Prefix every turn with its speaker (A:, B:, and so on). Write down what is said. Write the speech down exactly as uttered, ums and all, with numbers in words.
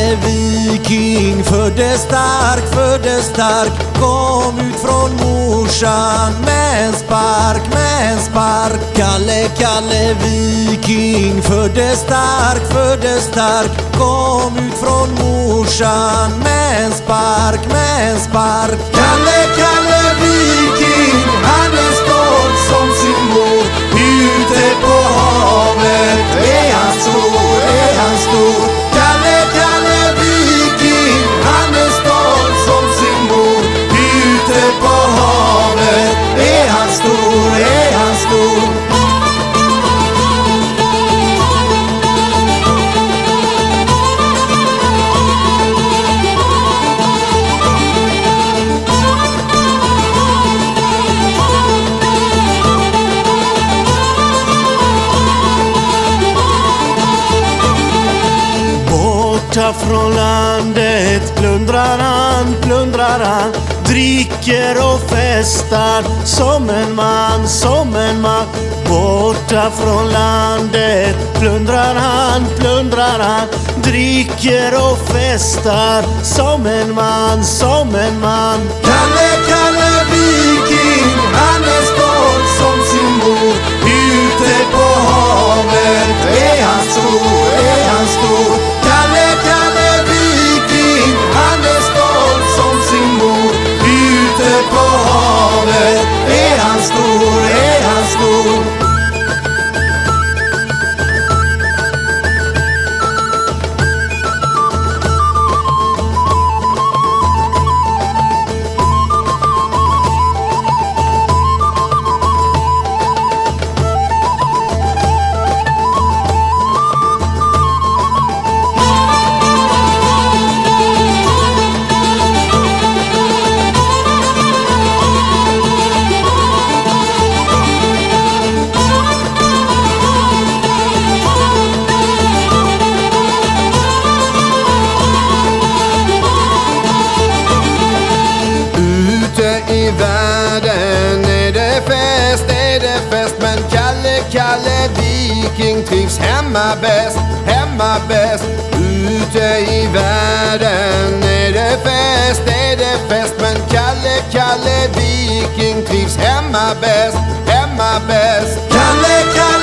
A: Kalle Viking föddes stark, föddes stark. Kom ut från morsan med en spark, med en spark. Kalle, Kalle Viking föddes stark, föddes stark. Kom ut från morsan med en spark, med en spark. Kalle, Kalle Viking, han är stolt som sin mor. Ute på havet är han stor, är han stor. Kalle, Kalle Viking, han är stolt som sin mor. Ute på havet är han stor, är han stor. Borta från landet plundrar han, plundrar han. Dricker och festar som en man, som en man. Borta från landet plundrar han, plundrar han. Dricker och festar som en man, som en man. Kalle, Kalle Viking, han är stolt som sin mor. Ute på havet är han stor, är han stor. Kalle, Kalle Viking, han är stolt som sin mor. Ute på havet är han stor, är han stor.
B: I världen är det fest, är det fest. Men Kalle, Kalle Viking trivs hemma bäst, hemma bäst. Ute i världen är det fest, är det fest. Men Kalle, Kalle Viking trivs hemma bäst, hemma bäst.
A: Kalle, Kalle